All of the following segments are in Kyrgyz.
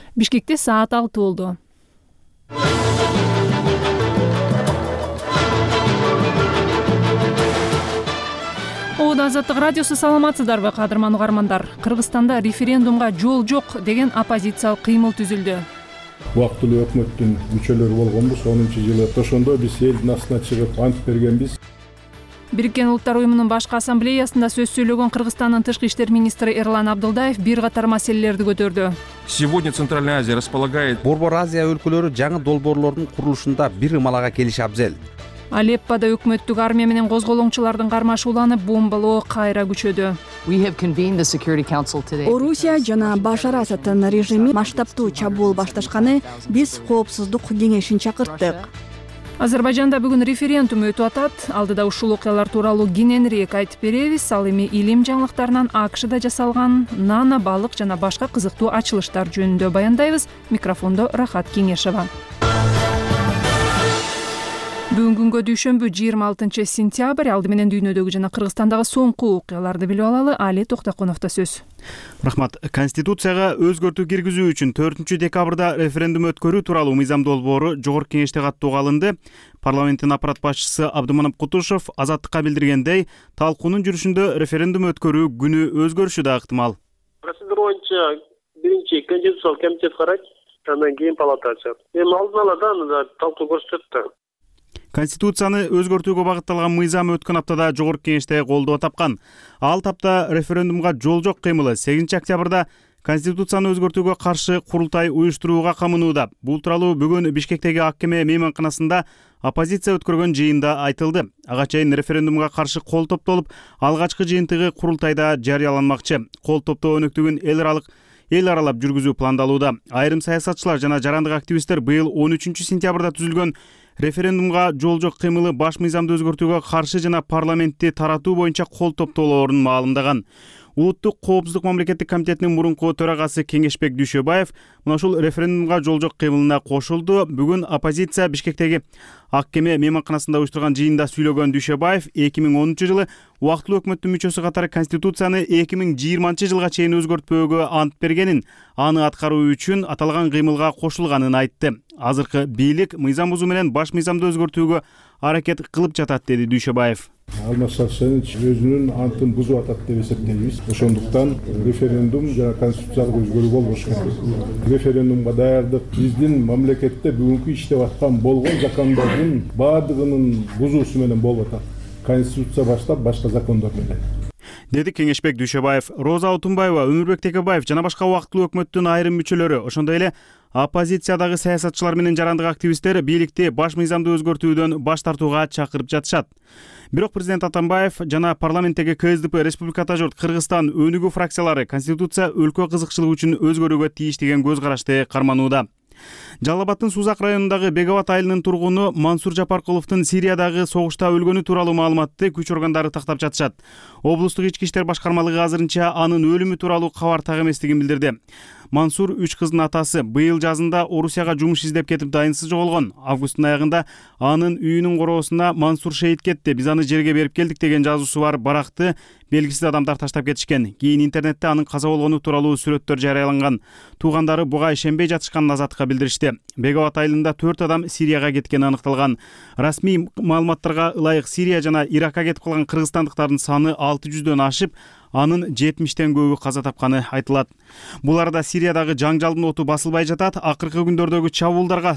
Бишкекте саат 6 болду. Ода Азаттык радиосу, саламатсыздарбы кадырман угармандар? Кыргызстанда референдумга жол жок деген оппозициялык кыймыл түзүлдү. Убактылуу өкмөттүн мүчөлөрү болгонбуз. 10-жылы ошондо биз элдин астына чыгып ант бергенбиз. Бириккен Улуттар уюмунун башкы ассамблеясында сөз сөйлөгөн Кыргызстандын тышкы иштер министри Эрлан Абдылдаев бир катар маселелерди көтөрдү. Сегодня Центральная Азия располагает. Борбор Азия өлкөлөрү жаңы долбоорлордун курулушунда бир ымалага келиши абзел. Алеппода өкмөттүк армия менен козголоңчулардын кармашы уланып, бомбалоо кайра күчөдү. Орусия жана Башар Асаддын режими масштабтуу чабуул башташканы биз Коопсуздук кеңешин чакырттык. Азербайжанда бүгүн референдум өтүп атат. Алдыда ушул окуялар тууралуу кененирээк айтып беребиз. Ал эми илим жаңылыктарынан АКШда жасалган нано, балык жана башка кызыктуу ачылыштар жөнүндө баяндайбыз. Микрофондо Рахат Кеңешова. Бүгүн күнгө дүйшөмбү 26 сентябрь. Алды менен дүйнөдөгү жана Кыргызстандагы соңку окуяларды билип алалы. Али Токтоконовдо сөз. Рахмат. Конституцияга өзгөртүү киргизүү үчүн 4 декабрда референдум өткөрүү тууралуу мыйзам долбоору Жогорку Кеңеште каттоого алынды. Парламенттин аппарат башчысы Абдыманап Кутушев Азаттыкка билдиргендей, талкуунун жүрүшүндө референдум өткөрүү күнү өзгөрүшү да ыктымал. Процедура боюнча биринчи конституциялык комитет карайт, андан кийин палата ачат. Эми алдын ала да талкуу көрсөттү. Конституцияны өзгөртүүгө багытталган мыйзам өткөн аптада Жогорку Кеңеште колдоо тапкан. Ал тапта референдумга жол жок кыймылы 8 октябрда Конституцияны өзгөртүүгө каршы курултай уюштурууга камынууда. Бул тууралуу бүгүн Бишкектеги АКМ мейманканасында оппозиция өткөргөн жыйында айтылды. Ага чейин референдумга каршы кол топтолуп, алгачкы жыйынтыгы курултайда жарыяланмакчы. Кол топтоо өнөктүгүн эл аралап жүргүзүү пландалууда. Айрым саясатчылар жана жарандык активисттер быйыл 13 сентябрда түзүлгөн референдумга жол жок кыймылы баш мыйзамды өзгөртүүгө каршы жана парламентти таратуу боюнча кол топтоолорун маалымдаган. Улуттук коопсуздук мамлекеттик комитетинин мурунку төрагасы Кеңешбек Дүйшөбаев мына ушул референдумга жол жок кыймылына кошулду. Бүгүн оппозиция Бишкектеги АКМ мейманканасында уюштурган жыйында сүйлөгөн Дүйшөбаев 2010 жылы убактылуу өкмөттүн мүчөсү катары Конституцияны 2020 жылга чейин өзгөртпөөгө ант бергенин, аны аткаруу үчүн аталган кыймылга кошулганын айтты. Азыркы бийлик мыйзам бузуу менен баш мыйзамды өзгөртүүгө аракет кылып жатат, деди Дүйшөбаев. Алмаз Сарсенович өзүнүн антын бузуп атат деп эсептейбиз. Ошондуктан референдум жана конституциялык өзгөрүү болбош керек. Референдумга даярдык биздин мамлекетте бүгүнкү иштеп аткан болгон закондордун баардыгынын бузуусу менен болуп атат. Конституция баштап башка закондор менен, деди Кеңешбек Дүйшөбаев. Роза Отунбаева, Өмүрбек Текебаев жана башка убактылуу өкмөттүн айрым мүчөлөрү, ошондой эле оппозициядагы саясатчылар менен жарандык активисттер бийликти баш мыйзамды өзгөртүүдөн баш тартууга чакырып жатышат. Бирок президент Атамбаев жана парламенттеги КСДП Республиката журт Кыргызстан өнүгүү фракциялары Конституция өлкө кызыкчылыгы үчүн өзгөрүүгө тийиш деген көз карашты карманууда. Жалал Абадтын Сузак районундагы Беговат айылынын тургуну Мансур Жапаркуловдун Сириядагы согушта өлгөнү тууралуу маалыматты күч органдары тактап жатышат. Облустук ички иштер башкармалыгы азырынча анын өлүмү тууралуу кабар так эместигин билдирди. Мансур 3 кыздын атасы. Быйыл жазында Орусияга жумуш издеп кетип дайынсыз жоголгон. Августтун аягында анын үйүнүн короосуна Мансур шейит кетти, биз аны жерге берип келдик деген жазуусу бар баракты белгисиз адамдар таштап кетишкен. Кийин интернетте анын каза болгону тууралуу сүрөттөр жарыяланган. Туугандары буга ишенбей жатышканын Азаттыкка билдиришти. Беговат айылында 4 адам Сирияга кеткени аныкталган. Расмий маалыматтарга ылайык Сирия жана Иракка кетип калган кыргызстандыктардын саны 600дөн ашып, анын 70тен көбү каза тапканы айтылат. Бул арада Сириядагы жаңжалдын оту басылбай жатат. Акыркы күндөрдөгү чабуулдарга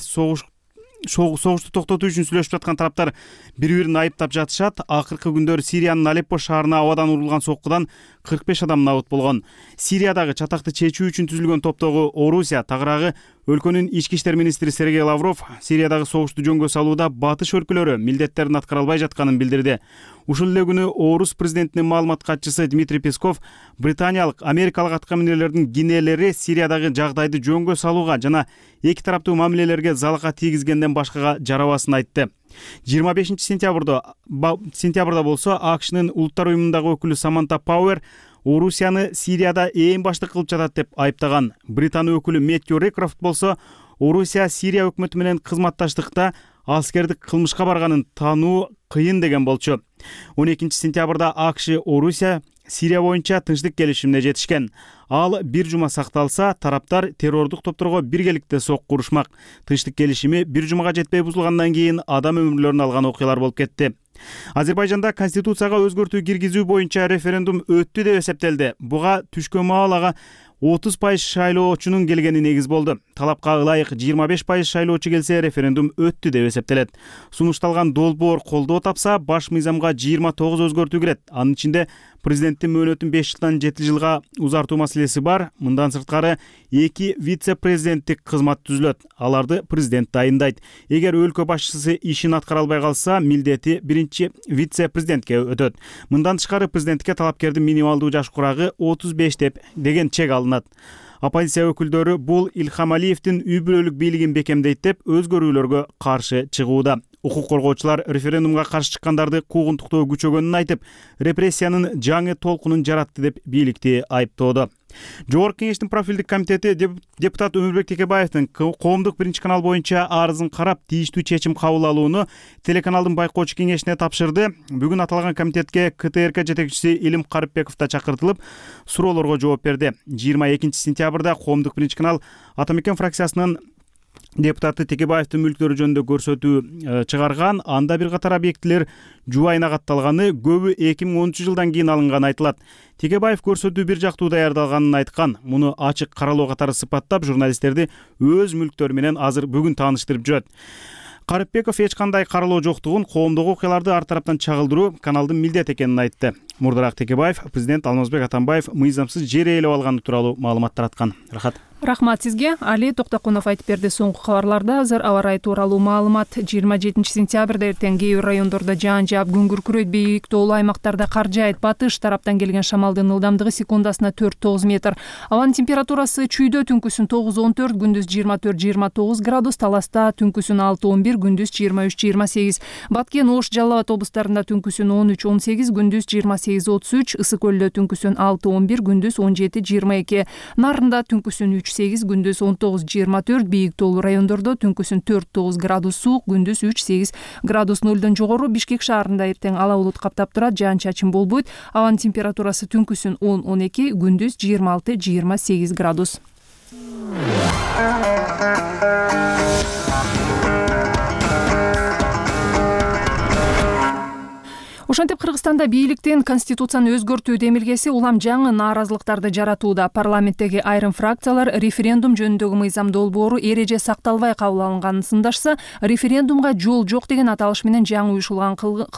согушту токтотуу үчүн сүйлөшүп жаткан тараптар бири-бирин айыптап жатышат. Акыркы күндөр Сириянын Алеппо шаарына абадан урулган соккудан 45 адам набыт болгон. Сириядагы чатакты чечүү үчүн түзүлгөн топтогу Орусия тагыраагы өлкөнүн ички иштер министри Сергей Лавров Сириядагы согушту жөнгө салууда батыш өлкөлөрү милдеттерин аткара албай жатканын билдирди. Ушул эле күнү Орус президентинин маалымат катчысы Дмитрий Песков британиялык, америкалык аткаминерлердин гинелери Сириядагы жагдайды жөнгө салууга жана эки тараптуу мамилелерге залака тийгизгенден башкага жарабасын айтты. 25 сентябрда болсо АКШнын Улуттар уюмундагы өкүлү Саманта Пауэр Орусияны Сирияда ээн баштык кылып жатат деп айыптаган. Британ өкүлү Мэттью Рейкрофт болсо Орусия Сирия өкмөтү менен кызматташтыкта аскердик кылмышка барганын таануу кыйын деген болчу. 12 сентябрда АКШ Орусия Сирия боюнча тынчтык келишимине жетишкен. Ал бир жума сакталса, тараптар террордук топторго биргеликте сокку урушмак. Тынчтык келишими бир жумага жетпей бузулгандан кийин адам өмүрлөрүн алган окуялар болуп кетти. Азербайжанда конституцияга өзгөртүү киргизүү боюнча референдум өттү деп эсептелди. Буга түшкөн маалага 30% шайлоочунун келгени негиз болду. Талапка ылайык 25% шайлоочу келсе, референдум өттү деп эсептелет. Сунушталган долбоор колдоо тапса, баш мыйзамга 29 өзгөртүү кирет. Анын ичинде президенттин мөөнөтүн 5 жылдан 7 жылга узартуу маселеси бар. Мындан сырткары 2 вице-президенттик кызмат түзүлөт. Аларды президент дайындайт. Эгер өлкө башчысы ишин аткара албай калса, милдети биринчи вице-президентке өтөт. Мындан тышкары президентке талапкердин минималдуу жаш курагы 35 деген чек алынат. Оппозиция өкүлдөрү бул Илхам Алиевдин үй бүлөлүк бийлигин бекемдейт деп өзгөрүүлөргө каршы чыгууда. Укук коргоочулар референдумга каршы чыккандарды куугунтуктоо күчөгөнүн айтып, репрессиянын жаңы толкунун жаратты деп бийликти айыптоодо. Жогорку кеңештин профилдик комитети депутат Өмүрбек Текебаевдин коомдук биринчи канал боюнча арызын карап, тийиштүү чечим кабыл алууну телеканалдын байкоочу кеңешине тапшырды. Бүгүн аталган комитетке КТРК жетекчиси Илим Карыпбеков да чакыртылып, суроолорго жооп берди. 22 сентябрда коомдук биринчи канал Ата Мекен фракциясынын депутаты Текебаевдин мүлктөрү жөнүндө көрсөтүү чыгарган. Анда бир катар объектилер жубайына катталганы, көбү 2013 жылдан кийин алынганы айтылат. Текебаев көрсөтүү бир жактуу даярдалганын айткан. Муну ачык каралоо катары сыпаттап, журналисттерди өз мүлктөрү менен азыр бүгүн тааныштырып жүрөт. Карыпбеков эч кандай каралоо жоктугун, коомдук окуяларды ар тараптан чагылдыруу каналдын милдети экенин айтты. Мурдараак Текебаев президент Алмазбек Атамбаев мыйзамсыз жер ээлеп алганы тууралуу маалымат тараткан. Рахмат сизге. Али Токтокунов айтып берди. Соңку кабарларда азыр аба ырайы тууралуу маалымат. 27 сентябрда эртең кээ бир райондордо жаан жаап, күн күркүрөйт, бийик тоолуу аймактарда кар жаайт. Батыш тараптан келген шамалдын ылдамдыгы секундасына 4-9 метр. Абанын температурасы чүйдө түнкүсүн 9-14, күндүз 24-29 градус, Таласта түнкүсүн 6-11, күндүз 23-28. Баткен, Ош, Жалал Абад облустарында түнкүсүн 13-18, күндүз 28-33, Ысык Көлдө түнкүсүн 6-11, күндүз 17-22. Нарында түнкүсүн 3-8, күндүз 19-24, бийик тоолуу райондордо түнкүсүн 4-9 градус суук, күндүз 3-8 градус нөлдөн жогору. Бишкек шаарында эртең ала булут каптап турат, жаан-чачын болбойт. Абанын температурасы түнкүсүн 10-12, күндүз 26-28 градус. Ошентип Кыргызстанда бийликтин конституцияны өзгөртүү демилгеси улам жаңы нааразылыктарды жаратууда. Парламенттеги айрым фракциялар референдум жөнүндөгү мыйзам долбоору эреже сакталбай кабыл алынганын сындашса, референдумга жол жок деген аталыш менен жаңы уюшулган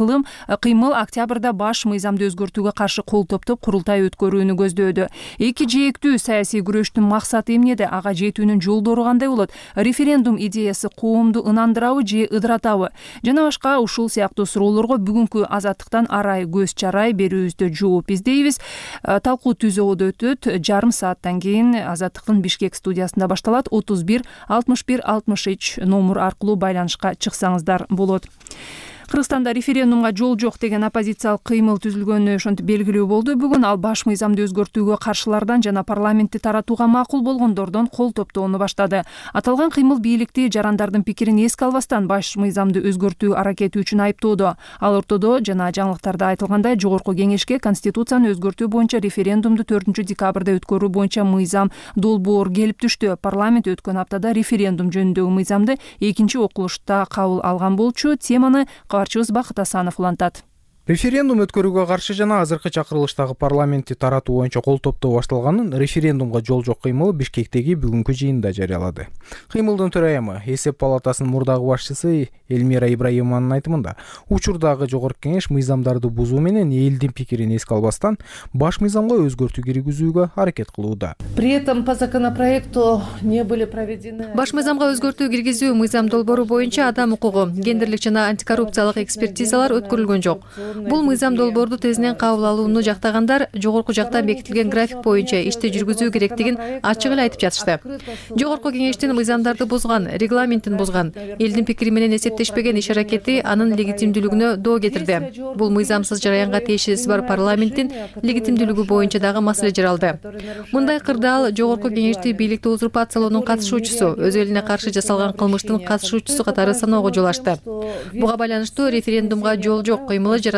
кыймыл октябрда баш мыйзамды өзгөртүүгө каршы кол топтоп курултай өткөрүүнү көздөөдө. Эки жээктүү саясий күрөштүн максаты эмнеде? Ага жетүүнүн жолдору кандай болот? Референдум идеясы коомду ынандырабы же ыдыратабы? Жана башка ушул сыяктуу суроолорго бүгүнкү Азаттыктан арай көз чарай берүүбүздө жооп издейбиз. Талкуу түзөөдө өтөт. Жарым сааттан кийин Азаттыктын Бишкек студиясында башталат. 31 61 63 номер аркылуу байланышка чыксаңыздар болот. Кыргызстанда референдумга жол жок деген оппозициялык кыймыл түзүлгөнү ошентип белгилүү болду. Бүгүн ал баш мыйзамды өзгөртүүгө каршылардан жана парламентти таратууга макул болгондордон кол топтоону баштады. Аталган кыймыл бийликти жарандардын пикирин эске албастан баш мыйзамды өзгөртүү аракети үчүн айыптоодо. Ал ортодо жана жаңылыктарда айтылгандай, жогорку кеңешке конституцияны өзгөртүү боюнча референдумду 4 декабрда өткөрүү боюнча мыйзам долбоор келип түштү. Парламент өткөн аптада референдум жөнүндөгү мыйзамды экинчи окулушта кабыл алган болчу. Теманы кабарчыбыз Бакыт Асанов улантат. Референдум өткөрүүгө каршы жана азыркы чакырылыштагы парламентти таратуу боюнча кол топтоо башталганын референдумга жол жок кыймылы Бишкектеги бүгүнкү жыйында жарыялады. Кыймылдын төрайымы, эсеп палатасынын мурдагы башчысы Элмира Ибраимованын айтымында, учурдагы жогорку кеңеш мыйзамдарды бузуу менен элдин пикирин эске албастан баш мыйзамга өзгөртүү киргизүүгө аракет кылууда. При этом по законопроекту не были проведены. Баш мыйзамга өзгөртүү киргизүү мыйзам долбоору боюнча адам укугу, гендерлик жана антикоррупциялык экспертизалар өткөрүлгөн жок. Бул мыйзам долбоорду тезинен кабыл алууну жактагандар жогорку жакта бекитилген график боюнча ишти жүргүзүү керектигин ачык эле айтып жатышты. Жогорку кеңештин мыйзамдарды бузган, регламентин бузган, элдин пикири менен эсептешпеген иш аракети анын легитимдүүлүгүнө доо кетирди. Бул мыйзамсыз жараянга тиешеси бар парламенттин легитимдүүлүгү боюнча дагы маселе жаралды. Мындай кырдаал жогорку кеңешти бийликти узурпациялоонун катышуучусу, өз элине каршы жасалган кылмыштын катышуучусу катары саноого жол ачты. Буга байланыштуу референдумга жол жок кыймылы жаран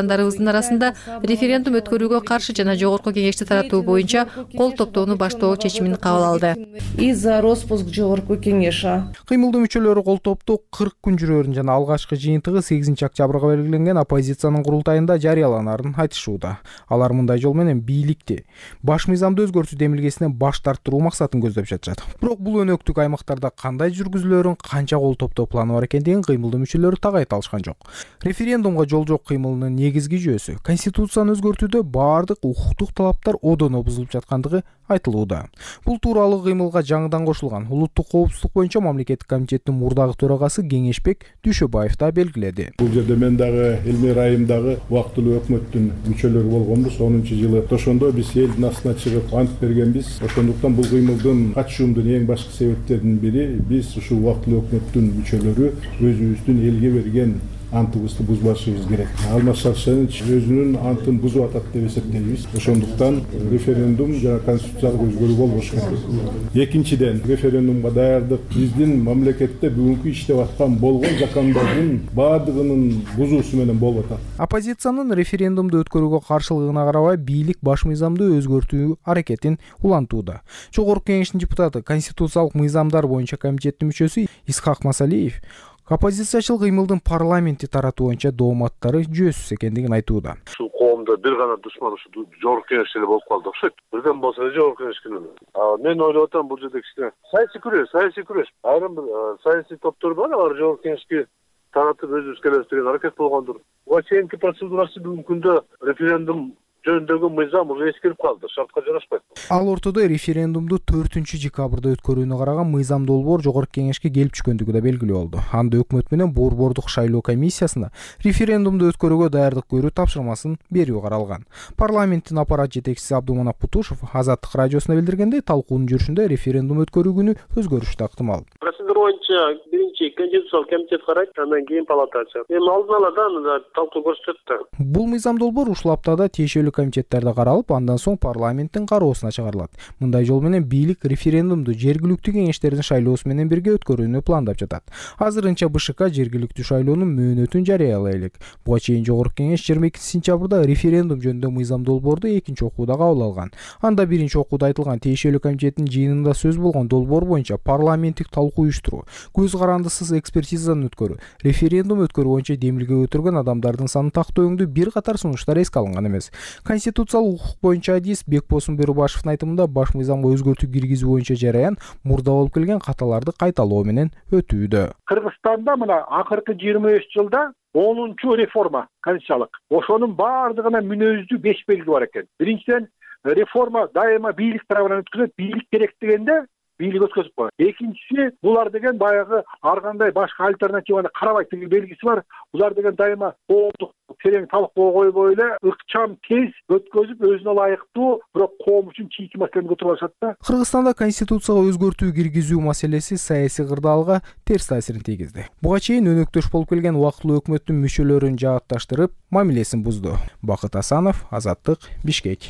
кыргызстандарыбыздын арасында референдум өткөрүүгө каршы жана жогорку кеңешти таратуу боюнча кол топтоону баштоо чечимин кабыл алды. И за распуск жогорку кеңеша. Кыймылдын мүчөлөрү кол топтоо 40 күн жүрөөрүн жана алгачкы жыйынтыгы 8 октябрга белгиленген оппозициянын курултайында жарыяланарын айтышууда. Алар мындай жол менен бийликти баш мыйзамды өзгөртүү демилгесинен баш тарттыруу максатын көздөп жатышат. Бирок бул өнөктүк аймактарда кандай жүргүзүлөөрүн, канча кол топтоо планы бар экендигин кыймылдын мүчөлөрү так айта алышкан жок. Референдумга жол жок кыймылынын негизги жүйөсү конституцияны өзгөртүүдө баардык укуктук талаптар одоно бузулуп жаткандыгы айтылууда. Бул тууралуу кыймылга жаңыдан кошулган улуттук коопсуздук боюнча мамлекеттик комитеттин мурдагы төрагасы Кеңешбек Дүйшөбаев да белгиледи. Бул жерде мен дагы Элмир айымдагы убактылуу өкмөттүн мүчөлөрү болгонбуз. 10-жылы ошондо биз элдин астына чыгып ант бергенбиз. Ошондуктан бул кыймылдын катышуумдун эң башкы себептеринин бири биз ушул убактылуу өкмөттүн мүчөлөрү өзүбүздүн элге берген антыбызды бузбашыбыз керек. Алмаз Шаршенович өзүнүн антын бузуп атат деп эсептейбиз. Ошондуктан референдум жана конституциялык өзгөрүү болбош керек. Экинчиден, референдумга даярдык биздин мамлекетте бүгүнкү иштеп аткан болгон закондордун баардыгынын бузуусу менен болуп атат. Оппозициянын референдумду өткөрүүгө каршылыгына карабай бийлик баш мыйзамды өзгөртүү аракетин улантууда. Жогорку кеңештин депутаты, конституциялык мыйзамдар боюнча комитеттин мүчөсү Исхак Масалиев оппозициячыл кыймылдын парламентти таратуу боюнча дооматтары жүйөсүз экендигин айтууда. Ушул коомдо бир гана душман ушу жогорку кеңеш эле болуп калды окшойт. Бирден болсо эле жогорку кеңешке өлөт. Мен ойлоп атам бул жерде кичине саясий күрөш. Айрым бир саясий топтор бар, алар жогорку кеңешке таратып өзүбүз келебиз деген аракет болгондур. Буга чейинки процедурасы бүгүнкү күндө референдум жөнүндөгү мыйзам уже эскирип калды, шартка жарашпайт. Ал ортодо референдумду 4-декабрда өткөрүүнү караган мыйзам долбоор жогорку кеңешке келип түшкөндүгү да белгилүү болду. Анда өкмөт менен борбордук шайлоо комиссиясына референдумду өткөрүүгө даярдык көрүү тапшырмасын берүү каралган. Парламенттин аппарат жетекчиси Абдуманап Путушев Азаттык радиосуна билдиргендей, талкуунун жүрүшүндө референдум өткөрүү күнү өзгөрүш да ыктымал. Процедура боюнча биринчи конституциялык комитет карайт, андан кийин палата ачат. Эми алдын ала да талкуу көрсөтөт да. Бул мыйзам долбоор ушул аптада тиешелүү комитеттерде каралып, андан соң парламенттин кароосуна чыгарылат. Мындай жол менен бийлик референдумду жергиликтүү кеңештердин шайлоосу менен бирге өткөрүүнү пландап жатат. Азырынча БШК жергиликтүү шайлоонун мөөнөтүн жарыялай элек. Буга чейин жогорку кеңеш 22-сентябрда референдум жөнүндө мыйзам долбоорду экинчи окууда кабыл алган. Анда биринчи окууда айтылган тиешелүү комитеттин жыйынында сөз болгон долбоор боюнча парламенттик талкуу уюштуруу, көз карандысыз экспертизадан өткөрүү, референдум өткөрүү боюнча демилге өтүргөн адамдардын санын тактооңдүү бир катар сунуштар эске алынган эмес. Конституциялык укук боюнча адис Бекбосун Бөрүбашевдин айтымында баш мыйзамга өзгөртүү киргизүү боюнча жараян мурда болуп келген каталарды кайталоо менен өтүүдө. Кыргызстанда мына акыркы 25 жылда 10-чу реформа конституциялык. Ошонун баардыгына мүнөздүү 5 белги бар экен. Биринчиден, реформа дайыма бийлик тарабынан өткөзүлөт. Бийлик керек дегенде бийлик өткөзүп коет. Экинчиси, булар деген баягы ар кандай башка альтернативаны карабайт деген белгиси бар. Булар деген дайыма коомдук терең талкууга койбой эле ыкчам тез өткөзүп, өзүнө ылайыктуу, бирок коом үчүн чийки маселени көтөрүп алышат да. Кыргызстанда конституцияга өзгөртүү киргизүү маселеси саясий кырдаалга терс таасирин тийгизди. Буга чейин өнөктөш болуп келген убактылуу өкмөттүн мүчөлөрүн жаатташтырып, мамилесин бузду. Бакыт Асанов, Азаттык, Бишкек.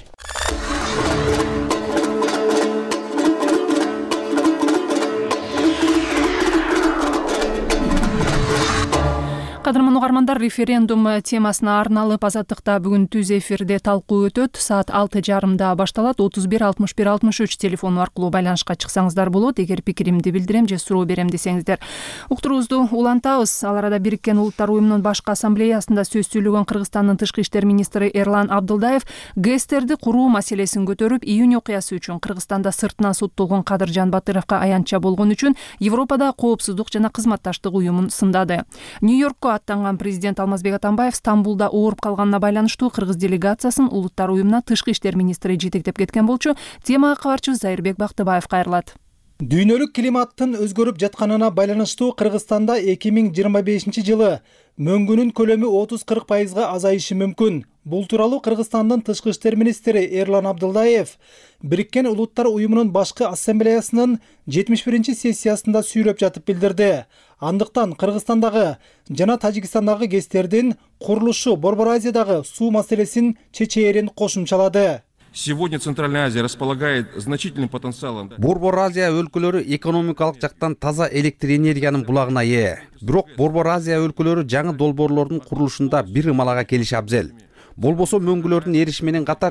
Кадырман угармандар, референдум темасына арналып Азаттыкта бүгүн түз эфирде талкуу өтөт. Саат 6:30 башталат. 31 61 63 телефону аркылуу байланышка чыксаңыздар болот. Эгер пикиримди билдирем же суроо берем десеңиздер. Уктуруубузду улантабыз. Ал арада Бириккен Улуттар уюмунун башкы ассамблеясында сөз сүйлөгөн Кыргызстандын тышкы иштер министри Эрлан Абдылдаев ГЭСтерди куруу маселесин көтөрүп, июнь окуясы үчүн Кыргызстанда сыртынан соттолгон Кадыржан Батыровго аянтча болгон үчүн Европада коопсуздук жана кызматташтык уюмун сындады. Нью-Йоркко аттанган президент Алмазбек Атамбаев Стамбулда ооруп калганына байланыштуу кыргыз делегациясын Улуттар уюмуна тышкы иштер министри жетектеп кеткен болчу. Темага кабарчыбыз Зайырбек Бактыбаев кайрылат. Дүйнөлүк климаттын өзгөрүп жатканына байланыштуу Кыргызстанда 2025 жылы мөңгүнүн көлөмү 30-40% азайышы мүмкүн. Бул тууралуу Кыргызстандын тышкы иштер министри Эрлан Абдылдаев Бириккен Улуттар уюмунун башкы ассамблеясынын 71-сессиясында сүйлөп жатып билдирди. Андыктан Кыргызстандагы жана Тажикстандагы ГЭСтердин курулушу Борбор Азиядагы суу маселесин чечээрин кошумчалады. Сегодня Центральная Азия располагает значительным потенциалом. Борбор Азия өлкөлөрү экономикалык жактан таза электр энергиянын булагына ээ. Бирок Борбор Азия өлкөлөрү жаңы долбоорлордун курулушунда бир ымалага келиши абзел. болбосо мөңгүлөрдүн эриши менен катар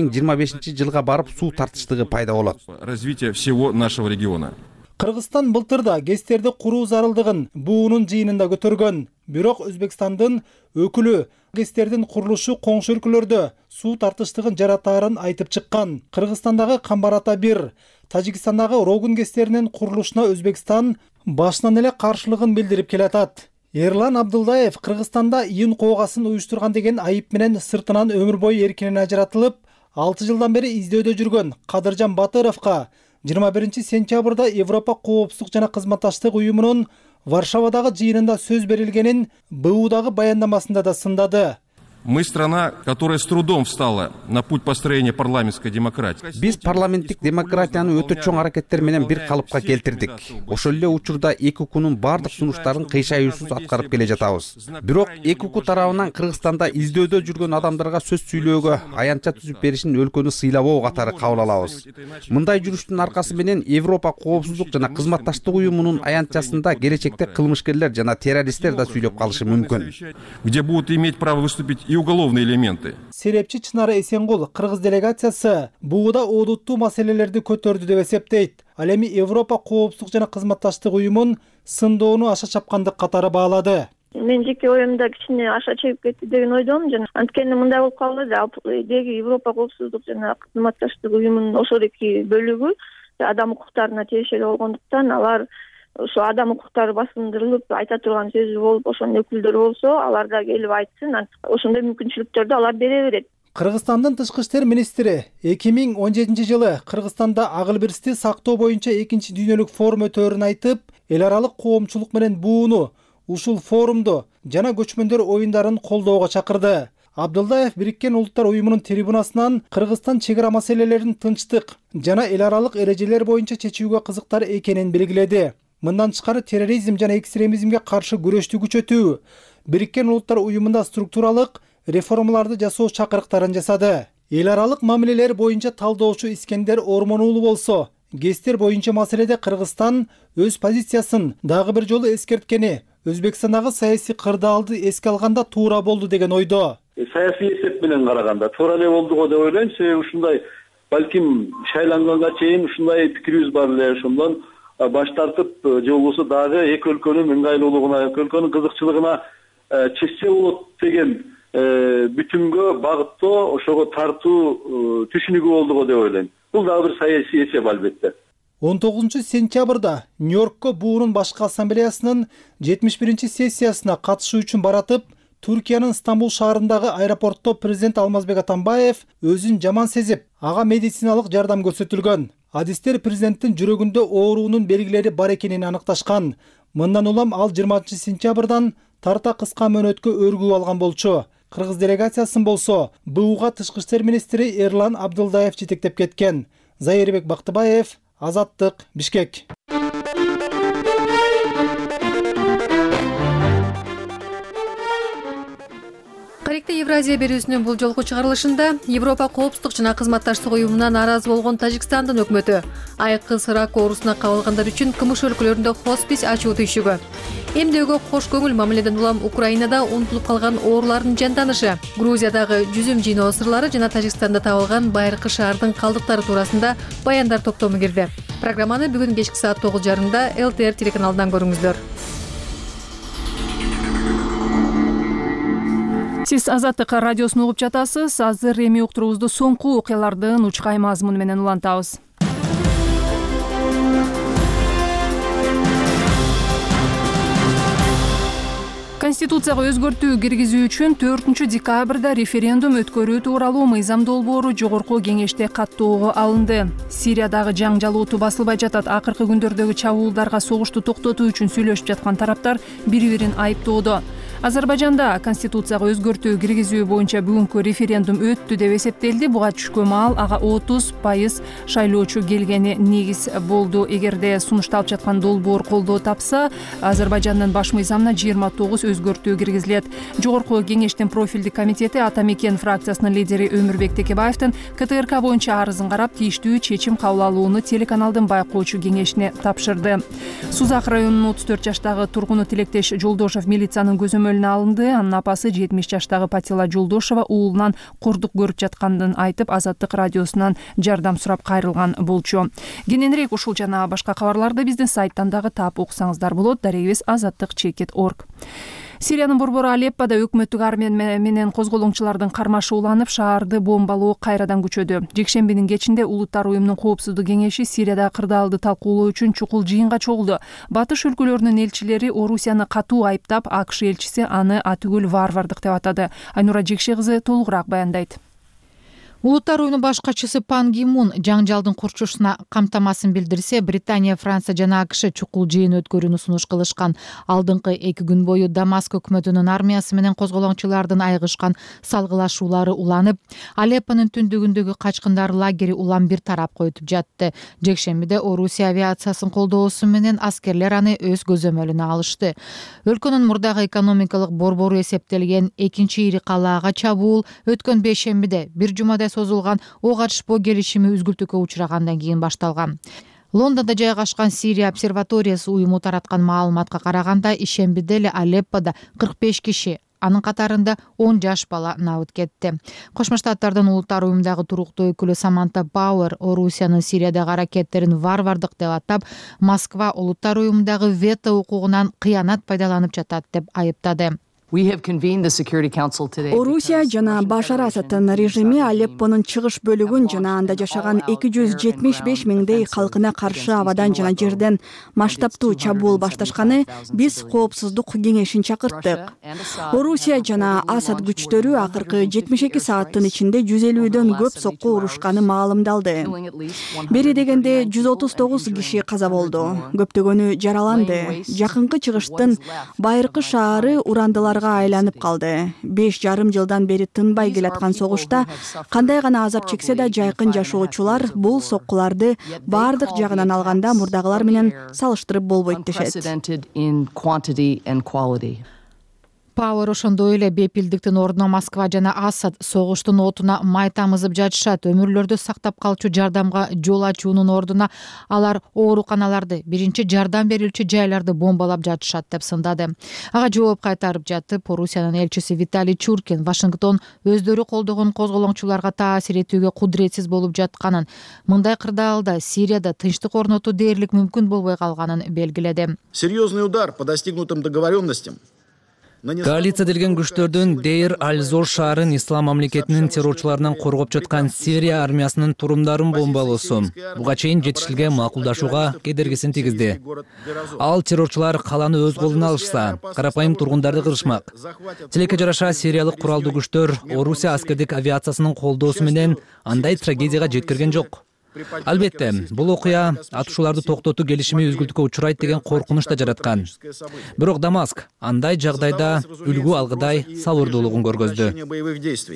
2025 жылга барып суу тартыштыгы пайда болот. Развитие всего нашего региона. Кыргызстан былтырда ГЭСтерди куруу зарылдыгын буунун жыйынында көтөргөн. Бирок Өзбекстандын өкүлү ГЭСтердин курулушу коңшу өлкөлөрдө суу тартыштыгын жаратаарын айтып чыккан. Кыргызстандагы Камбар-Ата 1, Тажикстандагы Рогун ГЭСтеринин курулушуна Өзбекстан башынан эле каршылыгын билдирип келатат. Эрлан Абдылдаев Кыргызстанда ийин коогасын уюштурган деген айып менен сыртынан өмүр бою эркинен ажыратылып, 6 жылдан бери издөөдө жүргөн Кадыржан Батыровго 21 сентябрда Европа коопсуздук жана кызматташтык уюмунун Варшавадагы жыйынында сөз берилгенин БУдагы баяндамасында да сындады. Мы страна, которая с трудом встала на путь построения парламентской демократии. Биз парламенттик демократияны өтө чоң аракеттер менен бир калыпка келтирдик. Ошол эле учурда ЭКУКунун бардык сунуштарын кыйшаюусуз аткарып келе жатабыз. Бирок ЭКУК тарабынан Кыргызстанда издөөдө жүргөн адамдарга сөз сүйлөөгө, аянтча түзүп беришин өлкөнү сыйлабоо катары кабыл алабыз. Мындай жүрүштүн аркасы менен Европа коопсуздук жана кызматташтык уюмунун аянтчасында келечекте кылмышкерлер жана террористтер да сүйлөп калышы мүмкүн. Где будут иметь право выступить и уголовные элементы. Серепчи Чынара Эсенгул кыргыз делегациясы бууда одуттуу маселелерди көтөрдү деп эсептейт. Ал эми Европа коопсуздук жана кызматташтык уюмун сындоону аша чапкандык катары баалады. Мен жеке оюмда кичине аша чегип кетти деген ойдомун жана анткени мындай болуп калды деги Европа коопсуздук жана кызматташтык уюмунун ошол эки бөлүгү адам укуктарына тиешелүү болгондуктан алар ошо адам укуктары басындырылып айта турган сөзү болуп ошонун өкүлдөрү болсо алар да келип айтсын, ошондой мүмкүнчүлүктөрдү алар бере берет. Кыргызстандын тышкы иштер министри 2017 жылы Кыргызстанда акыл бирсти сактоо боюнча 2-дүйнөлүк форум өтөөрүн айтып, эл аралык коомчулук менен бууну, ушул форумду жана көчмөндөр оюндарын колдоого чакырды. Абдылдаев Бириккен Улуттар уюмунун трибунасынан Кыргызстан чек ара маселелерин тынчтык жана эл аралык эрежелер боюнча чечүүгө кызыктар экенин белгиледи. Мындан тышкары терроризм жана экстремизмге каршы күрөштү күчөтүү, Бириккен Улуттар уюмунда структуралык реформаларды жасоо чакырыктарын жасады. Эл аралык мамилелер боюнча талдоочу Искендер Ормонуулу болсо, ГЭСтер боюнча маселеде Кыргызстан өз позициясын дагы бир жолу эскерткени, Өзбекстандагы саясий кырдаалды эске алганда туура болду деген ойдо. Саясий эсеп менен караганда туура эле болду го деп ойлойм. Себеби ушундай балким шайланганга чейин ушундай пикирибиз бар эле, ошондон баш тартып же болбосо дагы эки өлкөнүн ыңгайлуулугуна, эки өлкөнүн кызыкчылыгына чечсе болот деген бүтүнгө багыттоо, ошого тартуу түшүнүгү болду го деп ойлойм. Бул дагы бир саясий эсеп албетте. 19 сентябрда Нью-Йоркко буунун башкы ассамблеясынын 71 сессиясына катышуу үчүн баратып, Түркиянын Стамбул шаарындагы аэропортто президент Алмазбек Атамбаев өзүн жаман сезип, ага медициналык жардам көрсөтүлгөн. Адистер президенттин жүрөгүндө ооруунун белгилери бар экенин аныкташкан. Мындан улам ал 20 сентябрдан тарта кыска мөөнөткө өргүп алган болчу. Кыргыз делегациясын болсо БУга тышкы иштер министри Эрлан Абдылдаев жетектеп кеткен. Зайырбек Бактыбаев, Азаттык, Бишкек. Каректе Евразия берүүсүнүн бул жолку чыгарылышында Европа коопсуздук жана кызматташтык уюмунан нааразы болгон Тажикстандын өкмөтү айкыз рак оорусуна кабылгандар үчүн кымыш өлкөлөрүндө хоспис ачуу түйшүгү, эмдөөгө кош көңүл мамиледен улам Украинада унутулуп калган оорулардын жанданышы, Грузиядагы жүзүм жыйноо сырлары жана Тажикстанда табылган байыркы шаардын калдыктары туурасында баяндар топтому кирди. Программаны бүгүн кечки саат 9:30 ЛТР телеканалынан көрүңүздөр. Сиз Азаттык радиосун угуп жатасыз. Азыр эми уктуруубузду соңку окуялардын учкай мазмуну менен улантабыз. Конституцияга өзгөртүү киргизүү үчүн 4 декабрда референдум өткөрүү тууралуу мыйзам долбоору жогорку кеңеште каттоого алынды. Сириядагы жаңжал оту басылбай жатат. Акыркы күндөрдөгү чабуулдарга согушту токтотуу үчүн сүйлөшүп жаткан тараптар бири-бирин айыптоодо. Азербайжанда Конституцияга өзгөртүү киргизүү боюнча бүгүнкү референдум өттү деп эсептелди. Буга түшкөн маал ага 30% шайлоочу келгени негиз болду. Эгерде сунушталып жаткан долбоор колдоо тапса, Азербайжандын баш мыйзамына 29 өзгөртүү өзгөртүү киргизилет. Жогорку кеңештин профилдик комитети Ата Мекен фракциясынын лидери Өмүрбек Текебаевдин КТРК боюнча арызын карап тийиштүү чечим кабыл алууну телеканалдын байкоочу кеңешине тапшырды. Сузак районунун 34 жаштагы тургуну Тилектеш Жолдошов милициянын көзөмөлүнө алынды. Анын апасы 70 жаштагы Патила Жолдошова уулунан кордук көрүп жаткандын айтып, Азаттык радиосунан жардам сурап кайрылган болчу. Кененирээк ушул жана башка кабарларды биздин сайттан дагы таап уксаңыздар болот. Дарегибиз azattik.org. Сириянын борбору Алеппода өкмөттүк армия менен козголоңчулардын кармашы уланып, шаарды бомбалоо кайрадан күчөдү. Жекшембинин кечинде Улуттар уюмунун коопсуздук кеңеши Сириядагы кырдаалды талкуулоо үчүн чукул жыйынга чогулду. Батыш өлкөлөрүнүн элчилери Орусияны катуу айыптап, АКШ элчиси аны атүгүл варвардык деп атады. Айнура Жекше кызы толугураак баяндайт. Улуттар уюмунун башкачысы Пан Ги Мун жаңжалдын курчушуна камтамасын билдирсе, Британия, Франция жана АКШ чукул жыйын өткөрүүнү сунуш кылышкан. Алдыңкы 2 күн бою Дамаск өкмөтүнүн армиясы менен козголоңчулардын айыгышкан салгылашуулары уланып, Алеппонун түндүгүндөгү качкындар лагери улам бир тарапка өтүп жатты. Жекшембиде Орусия авиациясын колдоосу менен аскерлер аны өз көзөмөлүнө алышты. Өлкөнүн мурдагы экономикалык борбору эсептелген экинчи ири калаага чабуул өткөн бейшембиде бир жумада созулган ок атышпоо келишими үзгүлтүүгө учурагандан кийин башталган. Лондондо жайгашкан Сирия обсерваториясы уюму тараткан маалыматка караганда, ишембиде эле Алеппода 45 киши, анын катарында 10 жаш бала набыт кетти. Кошмо Штаттардын улуттар уюмундагы туруктуу өкүлү Саманта Пауэр Орусиянын Сириядагы аракеттерин варвардык деп атап, Москва улуттар уюмундагы вето укугунан кыянат пайдаланып жатат деп айыптады. Орусия жана Башар Асадтын режими Алеппонун чыгыш бөлүгүн жана анда жашаган 275 миңдей калкына каршы абадан жана жерден масштабтуу чабуул башташканы биз коопсуздук кеңешин чакырттык. Орусия жана Асад күчтөрү акыркы 72 сааттын ичинде 150дөн көп сокку урушканы маалымдалды. Бери дегенде 139 киши каза болду, көптөгөнү жараланды. Жакынкы чыгыштын байыркы шаары урандылар айланып калды. 5,5 жылдан бери тынбай келаткан согушта кандай гана азап чексе да жайкын жашоочулар бул соккуларды баардык жагынан алганда мурдагылар менен салыштырып болбойт дешет. Пауэр ошондой эле бепилдиктин ордуна Москва жана Асад согуштун отуна май тамызып жатышат. Өмүрлөрдү сактап калчу жардамга жол ачуунун ордуна алар ооруканаларды, биринчи жардам берүүчү жайларды бомбалап жатышат деп сындады. Ага жооп кайтарып жатып, Орусиянын элчиси Виталий Чуркин Вашингтон өздөрү колдогон козголоңчуларга таасир этүүгө кудуретсиз болуп жатканын, мындай кырдаалда Сирияда тынчтык орнотуу дээрлик мүмкүн болбой калганын белгиледи. Серьезный удар по достигнутым договоренностям. Коалицияланган күчтөрдүн Дейр аль-Зор шаарын ислам мамлекетинин террорчуларынан коргоп жаткан Сирия армиясынын турумдарын бомбалоосу буга чейин жетишилген макулдашууга кедергисин тийгизди. Ал террорчулар каланы өз колуна алышса, карапайым тургундарды кырышмак. Тилекке жараша сириялык куралдуу күчтөр Орусия аскердик авиациясынын колдоосу менен андай трагедияга жеткирген жок. Албетте, бул окуя атышууларды токтотуу келишими үзгүлтүккө учурайт деген коркунуч да жараткан. Бирок Дамаск андай жагдайда үлгү алгыдай сабырдуулугун көргөздү.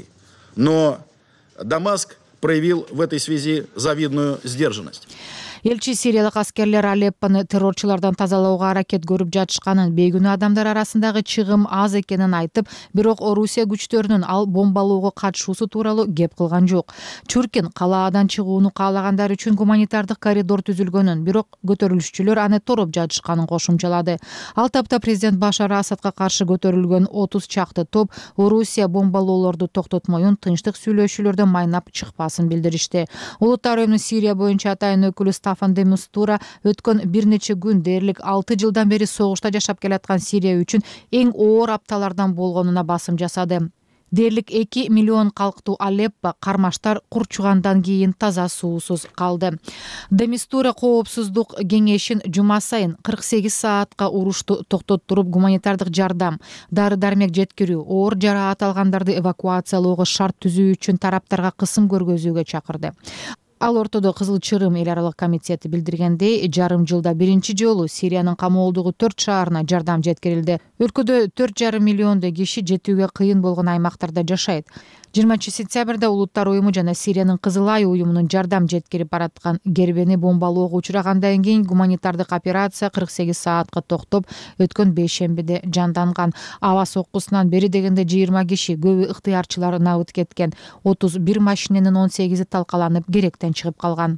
Но Дамаск проявил в этой связи завидную сдержанность. Элчи сириялык аскерлер Алеппону террорчулардан тазалоого аракет көрүп жатышканын, бейгүнөө адамдар арасындагы чыгым аз экенин айтып, бирок Орусия күчтөрүнүн ал бомбалоого катышуусу тууралуу кеп кылган жок. Чуркин калаадан чыгууну каалагандар үчүн гуманитардык коридор түзүлгөнүн, бирок көтөрүлүшчүлөр аны тороп жатышканын кошумчалады. Ал тапта президент Башар Асадка каршы көтөрүлгөн 30 чакты топ Орусия бомбалоолорду токтотмоюн, тынчтык сүйлөшүүлөрдө майнап чыкпасын билдиришти. Улуттар уюмунун Сирия боюнча атайын өкүлү Стафан де Мистура өткөн бир нече күн дээрлик 6 жылдан бери согушта жашап келаткан Сирия үчүн эң оор апталардан болгонуна басым жасады. Дээрлик 2 миллион калктуу Алеппо кармаштар курчугандан кийин таза суусуз калды. Де Мистура коопсуздук кеңешин жума сайын 48 саатка урушту токтоттуруп, гуманитардык жардам, дары-дармек жеткирүү, оор жараат алгандарды эвакуациялоого шарт түзүү үчүн тараптарга кысым көргөзүүгө чакырды. Ал ортодо Кызыл Чырым эл аралык комитети билдиргендей, жарым жылда биринчи жолу Сириянын камоолдугу 4 шаарына жардам жеткирилди. Өлкөдө 4,5 миллиондой киши жетүүгө кыйын болгон аймактарда жашайт. 20-сентябрда Улуттар уюму жана Сириянын Кызыл Ай уюмунун жардам жеткирип бараткан кербени бомбалоого учурагандан кийин гуманитардык операция 48 саатка токтоп, өткөн бейшембиде жанданган. Аба соккусунан бери дегенде 20 киши, көбү ыктыярчылар набыт кеткен. 31 машиненин 18-и талкаланып, керектен чыгып калган.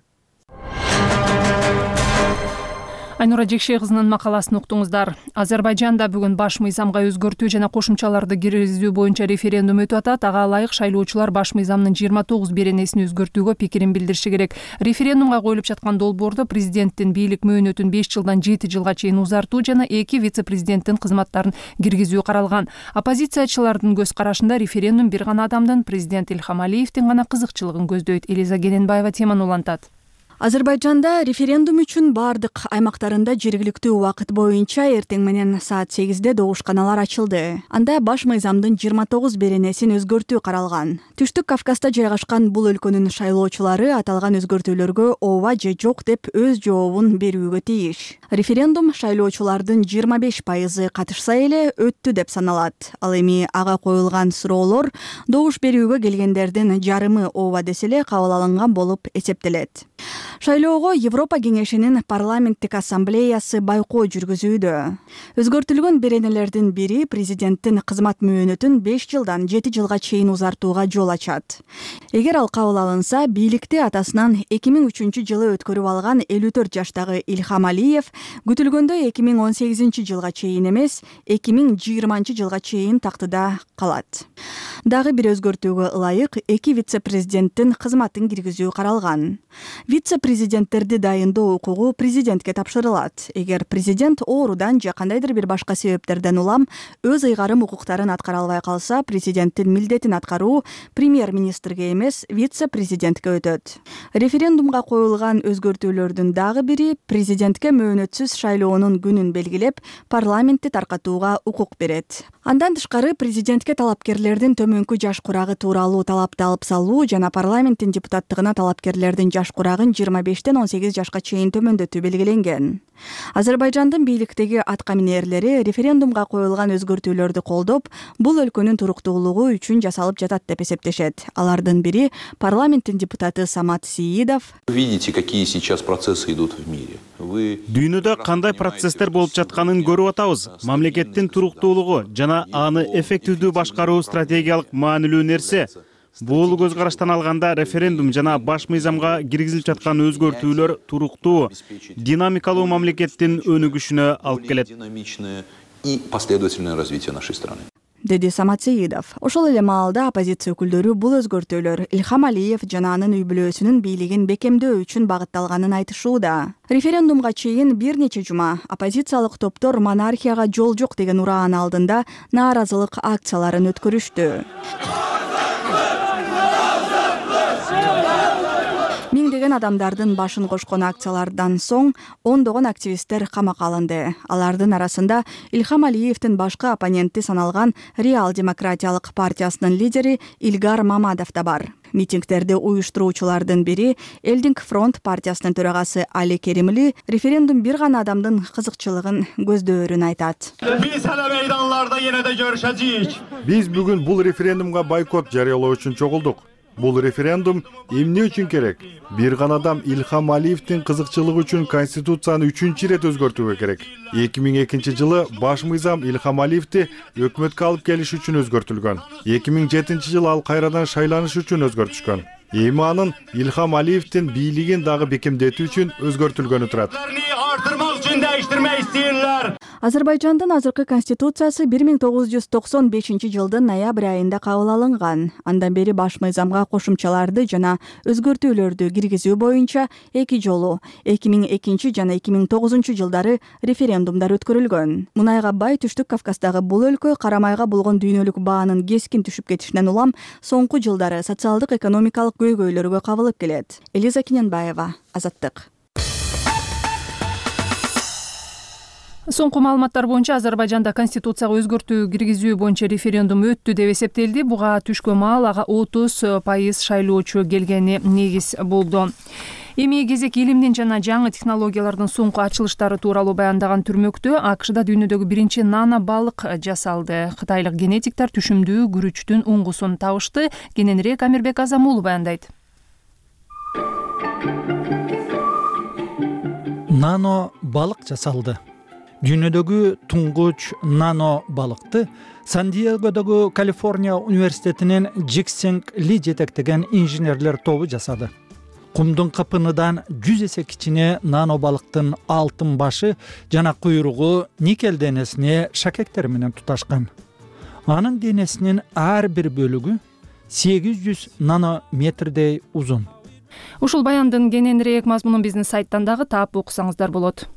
Айнура Жекшей кызынын макаласын уктуңуздар. Азербайжанда бүгүн баш мыйзамга өзгөртүү жана кошумчаларды киргизүү боюнча референдум өтүп атат. Ага ылайык шайлоочулар баш мыйзамдын 29 беренесин өзгөртүүгө пикирин билдириши керек. Референдумга коюлуп жаткан долбоордо президенттин бийлик мөөнөтүн 5 жылдан 7 жылга чейин узартуу жана 2 вице-президенттин кызматтарын киргизүү каралган. Оппозициячылардын көз карашында референдум бир гана адамдын, президент Ильхам Алиевдин гана кызыкчылыгын көздөйт. Элиза Гененбаева теманы улантат. Азербайжанда референдум үчүн бардык аймактарында жергиликтүү убакыт боюнча эртең менен саат 8-де добушканалар ачылды. Анда баш мыйзамдын 29 беренесин өзгөртүү каралган. Түштүк Кавказда жайгашкан бул өлкөнүн шайлоочулары аталган өзгөртүүлөргө ооба же жок деп өз жообун берүүгө тийиш. Референдум шайлоочулардын 25% катышса эле өттү деп саналат. Ал эми ага коюлган суроолор добуш берүүгө келгендердин жарымы ооба десе эле кабыл алынган болуп эсептелет. Шайлоого Европа кеңешинин парламенттик ассамблеясы байкоо жүргүзүүдө. Өзгөртүлгөн беренелердин бири президенттин кызмат мөөнөтүн 5 жылдан 7 жылга чейин узартууга жол ачат. Эгер ал кабыл алынса, бийликти атасынан 2003 жылы өткөрүп алган 54 жаштагы Ильхам Алиев күтүлгөндөй 2018 жылга чейин эмес, 2020 жылга чейин тактыда калат. Дагы бир өзгөртүүгө ылайык 2 вице-президенттин кызматын киргизүү каралган. Вице-президенттерди дайындоо укугу президентке тапшырылат. Эгер президент оорудан же кандайдыр бир башка себептерден улам өз ыйгарым укуктарын аткара албай калса, президенттин милдетин аткаруу премьер-министрге эмес, вице-президентке өтөт. Референдумга коюлган өзгөртүүлөрдүн дагы бири президентке мөөнөтсүз шайлоонун күнүн белгилеп, парламентти таркатууга укук берет. Андан тышкары президентке талапкерлердин төмөнкү жаш курагы тууралуу талапты алып салуу жана парламенттин депутаттыгына талапкерлердин жаш курагын 25-тен 18 жашка чейин төмөндөтүү белгиленген. Азербайжандын бийликтеги атка минерлери референдумга коюлган өзгөртүүлөрдү колдоп, бул өлкөнүн туруктуулугу үчүн жасалып жатат деп эсептешет. Алардын бири парламенттин депутаты Самат Сиидов. Видите, какие сейчас процессы идут в мире. Дүйнөдө кандай процесстер болуп жатканын көрүп атабыз. Мамлекеттин туруктуулугу жана аны эффективдүү башкаруу стратегиялык маанилүү нерсе. Бул көз караштан алганда референдум жана баш мыйзамга киргизилип жаткан өзгөртүүлөр туруктуу, динамикалуу мамлекеттин өнүгүшүнө алып келет. И последовательное развитие нашей страны. Деди Самат Сиидов. Ошол эле маалда оппозиция өкүлдөрү бул өзгөртүүлөр Ильхам Алиев жана анын үй бүлөсүнүн бийлигин бекемдөө үчүн багытталганын айтышууда. Референдумга чейин бир нече жума оппозициялык топтор монархияга жол жок деген ураан алдында нааразылык акцияларын өткөрүштү. Миңдеген адамдардын башын кошкон акциялардан соң ондогон активисттер камакка алынды. Алардын арасында Ильхам Алиевдин башкы оппоненти саналган Реал демократиялык партиясынын лидери Илгар Мамадов да бар. Митингдерди уюштуруучулардын бири Элдинг фронт партиясынын төрагасы Али Керимли референдум бир гана адамдын кызыкчылыгын көздөөрүн айтат. Биз эле мейданларда эне да көрүшөжүк. Биз бүгүн бул референдумга бойкот жарыялоо үчүн чогулдук. Бул референдум эмне үчүн керек? Бир гана адам Ильхам Алиевдин кызыкчылыгы үчүн конституцияны 3-чү рет өзгөртүүгө керек. 2002 жылы баш мыйзам Ильхам Алиевди өкмөткө алып келиш үчүн өзгөртүлгөн. 2007 жылы ал кайрадан шайланыш үчүн өзгөртүшкөн. Эми анын Ильхам Алиевдин бийлигин дагы бекемдетүү үчүн өзгөртүлгөнү турат. Азербайжандын азыркы конституциясы 1995 жылдын ноябрь айында кабыл алынган. Андан бери баш мыйзамга кошумчаларды жана өзгөртүүлөрдү киргизүү боюнча 2 жолу 2002 жана 2009 жылдары референдумдар өткөрүлгөн. Мунайга бай Түштүк Кавказдагы бул өлкө карамайга болгон дүйнөлүк баанын кескин түшүп кетишинен улам соңку жылдары социалдык экономикалык көйгөйлөргө кабылып келет. Элиза Гененбаева, Азаттык. Соңку маалыматтар боюнча Азербайжанда конституцияга өзгөртүү киргизүү боюнча референдум өттү деп эсептелди. Буга түшкө маал ага 30% шайлоочу келгени негиз болду. Эми кезек илимдин жана жаңы технологиялардын соңку ачылыштары тууралуу баяндаган түрмөктө АКШда дүйнөдөгү биринчи нано балык жасалды. Кытайлык генетиктер түшүмдүү күрүчтүн уңгусун табышты. Кененирээк Амирбек Азамулов баяндайт. Нано балык жасалды. Дүйнөдөгү туңгуч нано балыкты Сан-Диегодогу Калифорния университетинин Джиксинг Ли жетектеген инженерлер тобу жасады. Кумдун капыныдан 100 эсе кичине нано балыктын алтын башы жана куйругу никель денесине шакектер менен туташкан. Анын денесинин ар бир бөлүгү 800 нанометрдей узун. Ушул баяндын кененирээк мазмунун биздин сайттан дагы таап окусаңыздар болот.